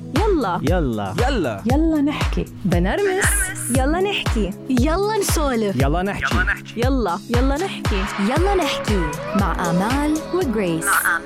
يلا يلا يلا يلا نحكي بنرمس. يلا نحكي. يلا نسولف. يلا نحكي. يلا نحكي. يلا نحكي مع آمال وغريس.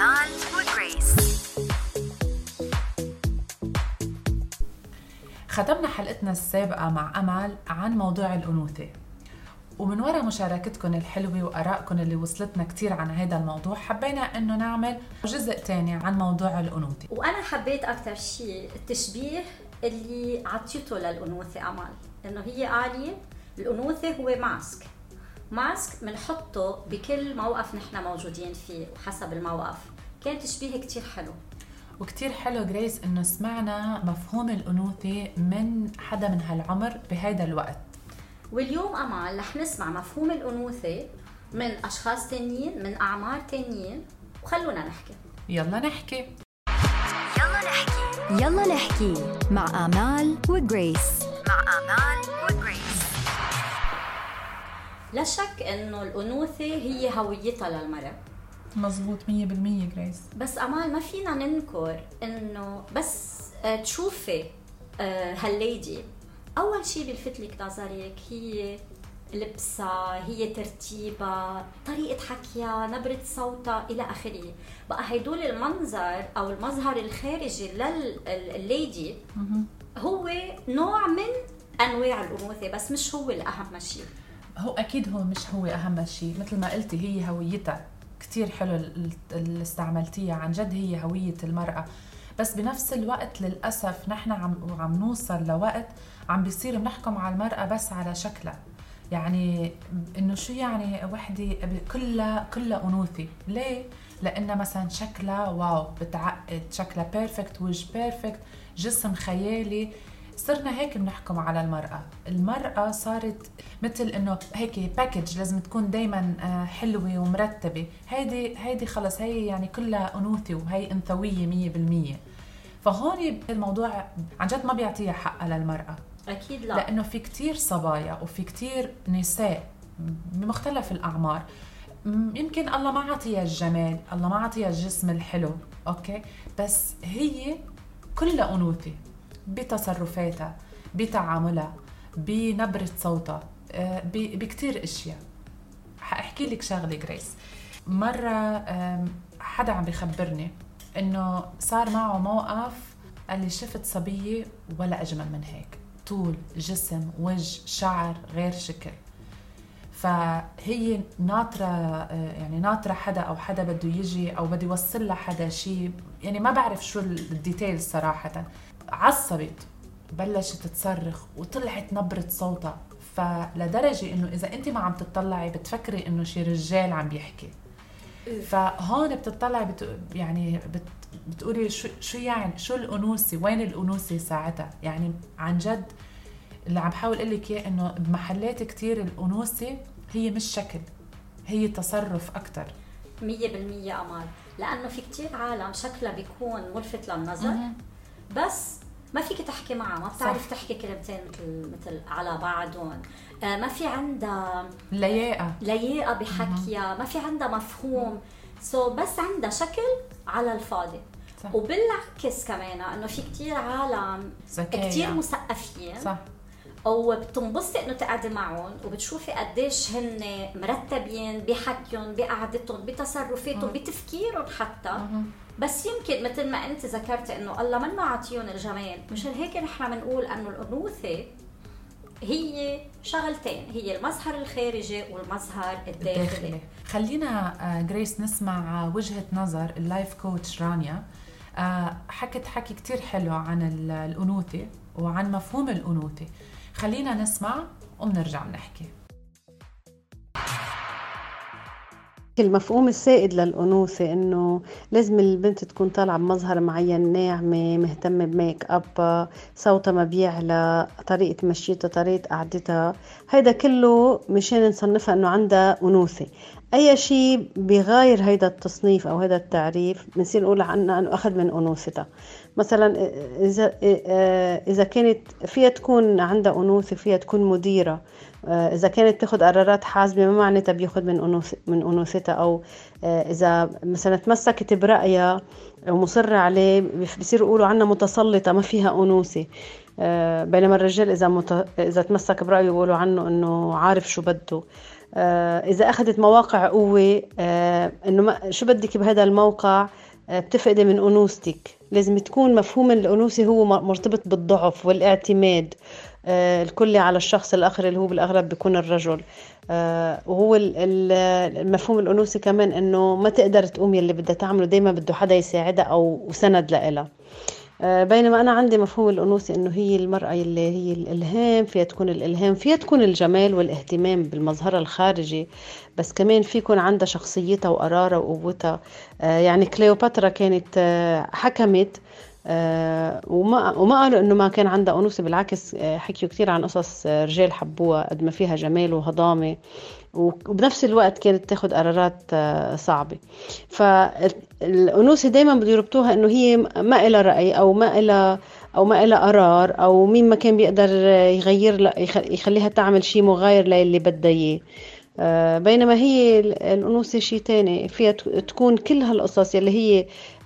ختمنا حلقتنا السابقة مع أمل عن موضوع الأنوثة، ومن وراء مشاركتكم الحلوة وآرائكم اللي وصلتنا كتير عن هذا الموضوع حبينا إنه نعمل جزء تاني عن موضوع الأنوثة. وأنا حبيت أكتر شيء التشبيه اللي عطيته للأنوثة أمل، إنه هي قالت الأنوثة هو ماسك منحطه بكل موقف نحن موجودين فيه وحسب الموقف. كان تشبيه كتير حلو وكتير حلو غريس إنه سمعنا مفهوم الأنوثة من حدا من هالعمر بهيدا الوقت. واليوم أمل رح نسمع مفهوم الأنوثة من أشخاص تانيين من أعمار تانيين، وخلونا نحكي. يلا نحكي. يلا نحكي مع آمال وغريس. لا شك إنه الأنوثة هي هويتها للمرأة. مزبوط 100% غريس. بس أمال ما فينا ننكر إنه بس تشوفي هالليدي أول شيء بيلفت لك نظرك هي لبسها، هي ترتيبها، طريقة حكيها، نبرة صوتها إلى آخره. بقى هيدول المنظر أو المظهر الخارجي للليدي هو نوع من أنواع الأنوثة، بس مش هو الأهم شيء. هو أكيد هو مش هو أهم شيء، مثل ما قلتي هي هويتها. كتير حلو اللي استعملتيها، عن جد هي هوية المرأة. بس بنفس الوقت للأسف نحن عم نوصل لوقت عم بيصير بنحكم على المرأة بس على شكلها. يعني إنه شو يعني وحدة كلها أنوثة؟ ليه؟ لأنها مثلا شكلها واو بتعقد، شكلها بيرفكت، وجه بيرفكت، جسم خيالي. صرنا هيك بنحكم على المرأة صارت مثل إنه هيك باكج لازم تكون دايما حلوة ومرتبة. هيدي خلص هي يعني كلها أنوثة وهي أنثوية 100%. فهون الموضوع عن جد ما بيعطيها حقها للمرأة. أكيد لا، لأنه في كتير صبايا وفي كتير نساء بمختلف الأعمار يمكن الله ما عطيها الجمال، الله ما عطيها الجسم الحلو، أوكي، بس هي كلها أنوثة بتصرفاتها، بتعاملها، بنبرة صوتها، بكتير اشياء. حاحكي لك شغله غريس. مره حدا عم بيخبرني انه صار معه موقف، قال لي شفت صبيه ولا اجمل من هيك، طول، جسم، وجه، شعر، غير شكل. فهي ناطره يعني ناطره حدا او حدا بده يجي او بده يوصل لها حدا شيء، يعني ما بعرف شو الديتيل صراحه. عصبت، بلشت تصرخ وطلعت نبرة صوتها، فلدرجة انه اذا انت ما عم تطلعي بتفكري انه شي رجال عم بيحكي. فهون بتطلعي بتقولي شو يعني شو الأنوثة، وين الأنوثة ساعتها؟ يعني عن جد اللي عم بحاول اقول لك اياه انه بمحلات كتير الأنوثة هي مش شكل، هي تصرف اكتر. 100% أمال، لأنه في كتير عالم شكلها بيكون ملفت للنظر بس ما فيك تحكي معها، ما بتعرف تحكي كلمتين مثل على بعضهم، ما في عندها لياقة بحكيها، ما في عندها مفهوم، بس عندها شكل على الفاضي. صح. وبالعكس كمان انه في كتير عالم كتير مثقفين، صح، او بتنبسطي انه تقعدي معهم وبتشوفي قديش هن مرتبين بحكيهم، بقعدتهم، بتصرفاتهم، بتفكيرهم حتى. بس يمكن مثل ما انت ذكرت انه الله منه عطيهم الجمال، مشان هيك نحن بنقول انه الانوثه هي شغلتين، هي المظهر الخارجي والمظهر الداخلي. خلينا غريس نسمع وجهة نظر اللايف كوتش رانيا. حكت حكي كتير حلو عن الأنوثة وعن مفهوم الأنوثة. خلينا نسمع وبنرجع نحكي. المفهوم السائد للأنوثة إنه لازم البنت تكون طالعة بمظهر معين، ناعمة، مهتمة بميك أب، صوتها ما بيعلى، طريقة مشيتها، طريقة قعدتها، هيدا كله مشان نصنفها إنه عندها أنوثة. أي شيء بغاير هيدا التصنيف أو هيدا التعريف بنصير نقول عنها أنه أخذ من أنوثتها. مثلا إذا كانت فيها تكون عندها أنوثة، فيها تكون مديرة، إذا كانت تاخد قرارات حازمة ما معناتها بياخد من أنوثتها. أو إذا مثلا تمسكت برأيها ومصرة عليه بيصير يقولوا عنها متسلطة ما فيها أنوثة. بينما الرجال إذا تمسك برأيه يقولوا عنه إنه عارف شو بده. إذا أخذت مواقع قوة، إنه شو بدك بهذا الموقع، بتفقدي من أنوثتك. لازم تكون مفهوم الأنوثة هو مرتبط بالضعف والاعتماد الكلي على الشخص الآخر اللي هو بالأغلب بيكون الرجل. وهو المفهوم الأنوثة كمان إنه ما تقدر تقوم يلي بدها تعمله، دايما بده حدا يساعدها أو سند لها. بينما أنا عندي مفهوم الأنوثة إنه هي المرأة اللي هي الإلهام، فيها تكون الإلهام، فيها تكون الجمال والاهتمام بالمظهر الخارجي، بس كمان في يكون عندها شخصيتها وقرارها وقوتها. يعني كليوباترا كانت حكمت وما قالوا إنه ما كان عندها أنوثة، بالعكس حكيوا كتير عن قصص رجال حبوها قد ما فيها جمال وهضامة، وبنفس الوقت كانت تاخد قرارات صعبة. فالأنوثة دايما بده يربطوها إنه هي ما إلها رأي أو ما إلها قرار، أو مين ما كان بيقدر يخليها تعمل شيء مغاير للي بدها إياه. بينما هي الأنوثة شيء تاني، فيها تكون كل هالقصص اللي هي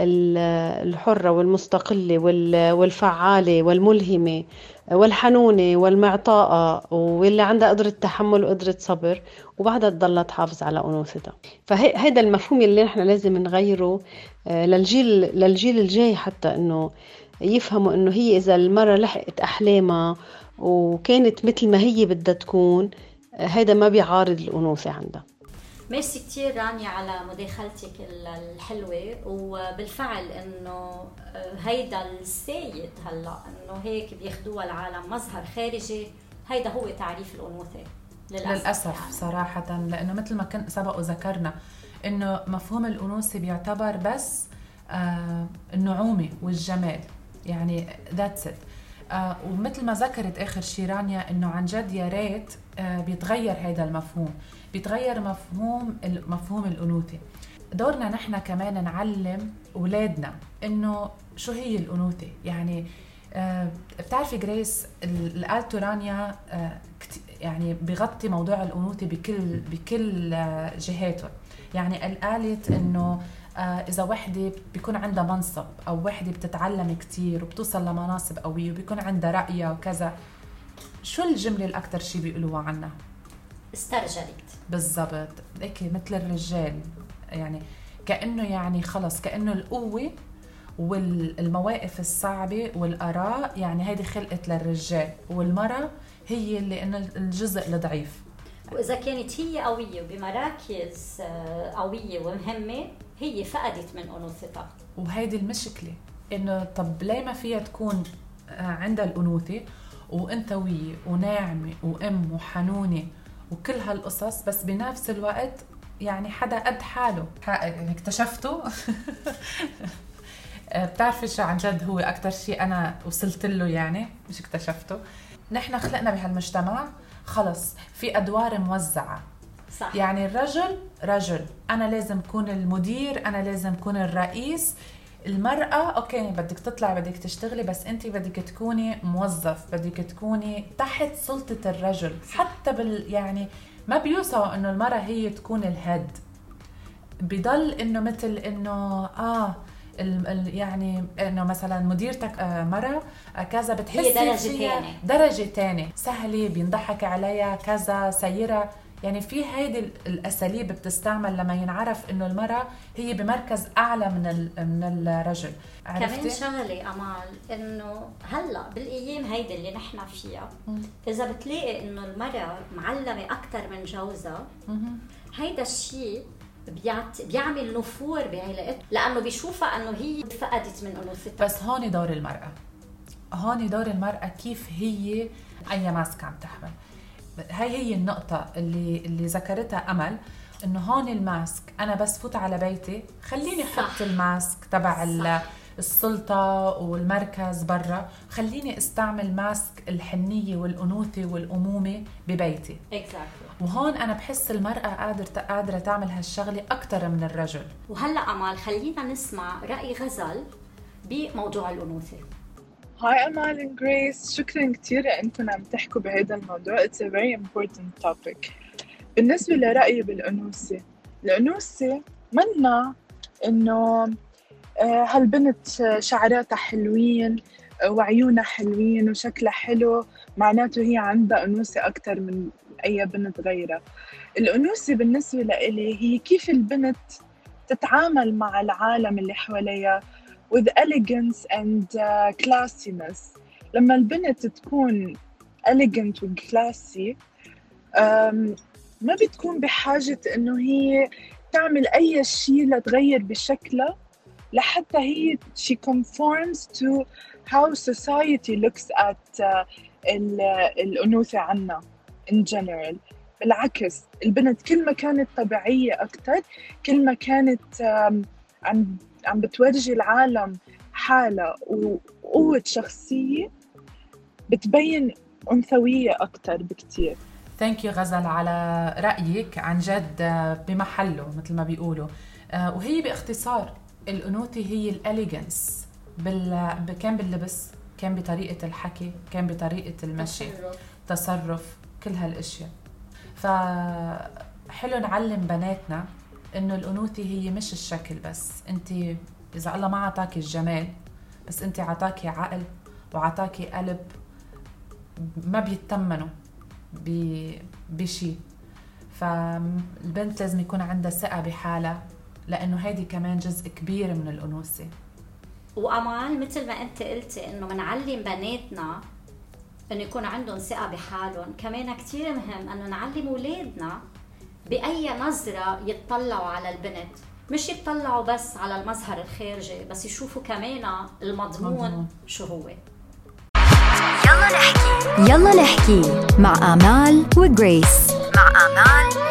الحرة والمستقلة والفعالة والملهمة والحنونة والمعطاءة، واللي عندها قدرة تحمل وقدرة صبر، وبعدها تضلها تحافظ على أنوثتها. فهذا المفهوم اللي نحن لازم نغيره للجيل الجاي، حتى إنه يفهموا إنه هي إذا المرة لحقت أحلامها وكانت مثل ما هي بدها تكون، هيدا ما بيعارض الأنوثة عندها. ميرسي كتير رانيا على مداخلتك الحلوة. وبالفعل انه هيدا السيد هلا انه هيك بياخدوها العالم مظهر خارجي، هيدا هو تعريف الأنوثة للأسف يعني. صراحة، لأنه مثل ما كنت سبق وذكرنا إنه مفهوم الأنوثة بيعتبر بس النعومة والجمال، يعني that's it. ومثل ما ذكرت آخر شي رانيا إنه عن جد يا ريت بيتغير هيدا المفهوم، بيتغير مفهوم الأنوثة. دورنا نحن كمان نعلم أولادنا إنه شو هي الأنوثة. يعني بتعرفي جريس الآلتو رانيا يعني بيغطي موضوع الأنوثة بكل جهاته. يعني قالت إنه إذا وحدة بيكون عندها منصب أو وحدة بتتعلم كتير وبتوصل لمناصب قوية وبيكون عندها رأيها وكذا، شو الجملة الأكتر شي بيقولوها عنها؟ استرجلت. بالضبط هيك مثل الرجال، يعني كأنه يعني خلص كأنه القوة والمواقف الصعبة والآراء يعني هيدي خلقت للرجال، والمرأة هي اللي إنه الجزء الضعيف. وإذا كانت هي قوية وبمراكز قوية ومهمة، هي فقدت من أنوثتها. وهيدي المشكلة، إنه طب ليه ما فيها تكون عندها الأنوثة وأنثوية وناعمة وأم وحنونة وكل هالقصص، بس بنفس الوقت يعني حدا قد حاله. اكتشفته بتعرفي شو عن جد هو أكتر شيء أنا وصلت له، يعني مش اكتشفته، نحن خلقنا بهالمجتمع خلص في أدوار موزعة. صح. يعني الرجل رجل، أنا لازم كون المدير، أنا لازم كون الرئيس. المرأة أوكي بدك تطلع بدك تشتغلي، بس أنت بدك تكوني موظف، بدك تكوني تحت سلطة الرجل. حتى يعني ما بيوصوا إنه المرأة هي تكون الهد، بيضل إنه مثل إنه يعني إنه مثلا مديرتك مرة كذا بتحسي درجة تانية سهلة، بينضحك عليها كذا سيرة. يعني في هيدي الأساليب بتستعمل لما ينعرف إنه المرأة هي بمركز أعلى من الرجل. كمان شغلة أمال إنه هلأ بالأيام هيدي اللي نحن فيها، إذا بتلاقي إنه المرأة معلمة أكتر من جوزها، هيدا الشيء بيعمل نفور بعلاقته، لأنه بيشوفها أنه هي فقدت من أنوثتها. بس هون دور المرأة، هون دور المرأة كيف هي أي ماسك عم تحمل. هي النقطة اللي ذكرتها أمل، إنه هون الماسك أنا بس فوت على بيتي خليني أحط الماسك تبع السلطة والمركز برا، خليني استعمل ماسك الحنية والأنوثة والأمومة ببيتي. وهون أنا بحس المرأة قادرة تعمل هالشغلة أكتر من الرجل. وهلأ أمال خلينا نسمع رأي غزل بموضوع الأنوثة. هاي أمال and Grace، شكرا كتير أنتم عم تحكوا بهذا الموضوع. It's a very important topic. بالنسبة لرأيي بالأنوثة، الأنوثة منا إنه هالبنت شعراتها حلوين وعيونها حلوين وشكلها حلو، معناته هي عندها أنوثة أكتر من أي بنت غيرها. الأنوثة بالنسبة لإلي هي كيف البنت تتعامل مع العالم اللي حواليها with elegance and classiness. لما البنت تكون elegant و classy ما بتكون بحاجة إنه هي تعمل أي شيء لتغير بشكلها، لحتى هي she conforms to how society looks at الأنوثة عنا in general. بالعكس، البنت كل ما كانت طبيعية أكتر، كل ما كانت عم بتورجي العالم حالة وقوة شخصية، بتبين أنثوية أكتر بكتير. ثانك يو غزل على رأيك، عن جد بمحله مثل ما بيقولوا. وهي باختصار الأنوثة هي الأليجنس، كان باللبس، كان بطريقة الحكي، كان بطريقة المشي، تصرف، كل هالاشياء. فحلو نعلم بناتنا انه الأنوثة هي مش الشكل بس. انت اذا الله ما عطاكي الجمال، بس انت عطاكي عقل وعطاكي قلب، ما بيتمنوا بشي. فالبنت لازم يكون عندها ثقة بحالها، لأنه هيدي كمان جزء كبير من الأنوثة. وأمال مثل ما أنت قلتي إنه منعلم بناتنا إنه يكون عندهم ثقة بحالهم، كمان كتير مهم إنه نعلم أولادنا بأي نظرة يتطلعوا على البنت، مش يتطلعوا بس على المظهر الخارجي، بس يشوفوا كمان المضمون شو هو. يلا نحكي مع آمال وجريس.